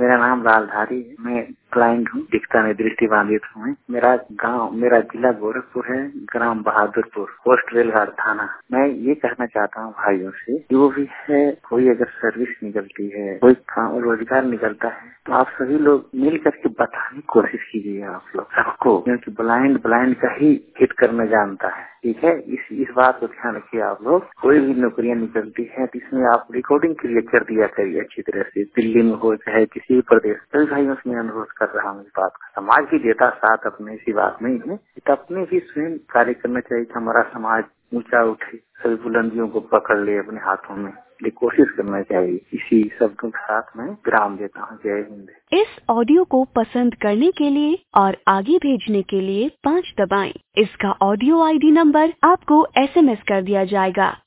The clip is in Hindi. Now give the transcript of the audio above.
मेरा नाम लालधारी है। मैं ब्लाइंड हूँ, दिखता नहीं, दृष्टि बाधित हूँ। मेरा जिला गोरखपुर है, ग्राम बहादुरपुर, पोस्ट रेलघाट थाना। मैं ये कहना चाहता हूँ भाइयों से, जो भी है, कोई अगर सर्विस निकलती है, कोई काम रोजगार निकलता है, तो आप सभी लोग मिल करके बताने की कोशिश कीजिए आप लोग सबको, क्योंकि ब्लाइंड का ही हिट करना जानता है। ठीक है, इस बात को ध्यान रखिए आप लोग। कोई भी नौकरियां निकलती है तो इसमें आप रिकॉर्डिंग के लिए कर दिया करिए अच्छी तरह से, दिल्ली में हो चाहे किसी भी प्रदेश। सभी भाइयों से मैं अनुरोध कर रहा हूँ इस बात का। समाज भी देता साथ, अपने ऐसी बात नहीं है, तो अपने भी स्वयं कार्य करना चाहिए कि हमारा समाज ऊंचा उठे, सभी बुलंदियों को पकड़ ले अपने हाथों में, ये कोशिश करना चाहिए। इसी शब्दों के साथ मैं विराम देता हूँ। जय हिंद। इस ऑडियो को पसंद करने के लिए और आगे भेजने के लिए 5 दबाएं। इसका ऑडियो ID नंबर आपको SMS कर दिया जाएगा।